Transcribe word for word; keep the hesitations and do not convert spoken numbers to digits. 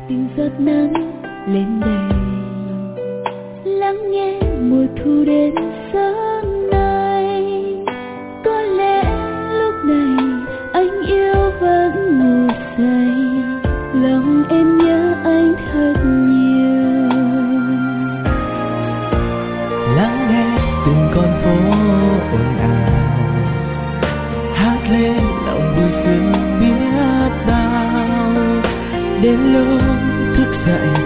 từng giọt nắng lên đầy, lắng nghe mùa thu đến sớm nay. Có lẽ lúc này anh yêu vẫn ngủ say, lòng em nhớ anh thật nhiều. Lắng nghe từng con phố ồn ào, hát lên lòng vui sướng biết bao. Đến lúc thức dậy